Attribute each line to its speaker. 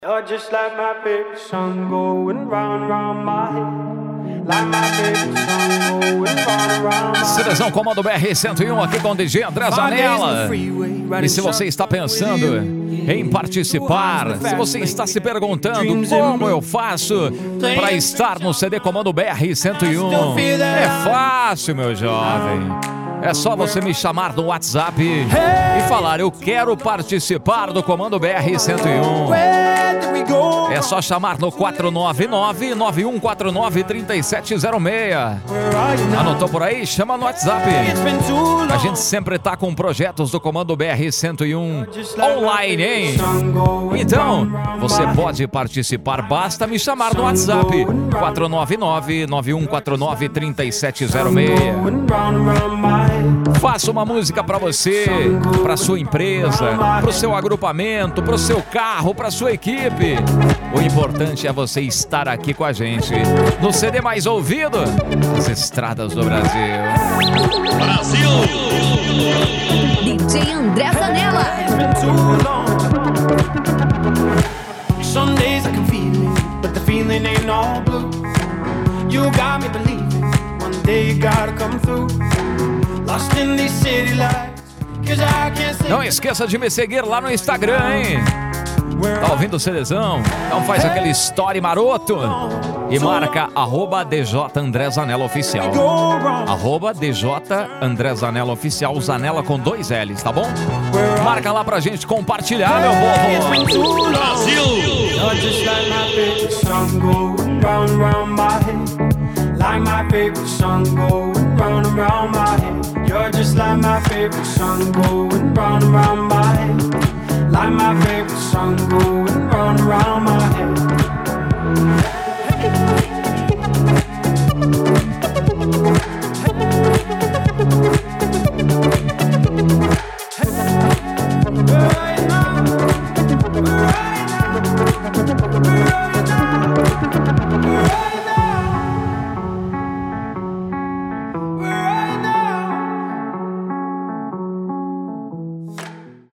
Speaker 1: You're just like my favorite song going round, round my head. Like my favorite song going round, round my head.
Speaker 2: Seleção Comando BR-101 aqui com o DJ André Zanella. E se você está pensando em participar, se você está se perguntando como eu faço para estar no CD Comando BR-101, é fácil, meu jovem. É só você me chamar no WhatsApp e falar: eu quero participar do Comando BR-101. É só chamar no 499-9149-3706. Anotou por aí? Chama no WhatsApp. A gente sempre tá com projetos do Comando BR-101 online, hein? Então, você pode participar, basta me chamar no WhatsApp 499-9149-3706. Faça uma música para você, para sua empresa, para o seu agrupamento, para o seu carro, para sua equipe. O importante é você estar aqui com a gente no CD mais ouvido das estradas do Brasil.
Speaker 3: Brasil!
Speaker 4: DJ André Zanella.
Speaker 1: Some days I can feel it, but the feeling ain't all blue. You got me believing, one day you gotta come through. Lost in these city lights, 'cause I can't say.
Speaker 2: Não esqueça de me seguir lá no Instagram, hein? Tá ouvindo o CDzão? Então faz aquele story maroto e marca @DJ André Zanella Oficial. @DJ André Zanella Oficial, Zanella com 2 L's, tá bom? Marca lá pra gente compartilhar, meu povo.
Speaker 3: Brasil!
Speaker 1: You're just like my favorite song going round, round my head. Like my favorite song going round and round my head. You're just like my favorite song going round and round my head. Like my favorite song going round and round.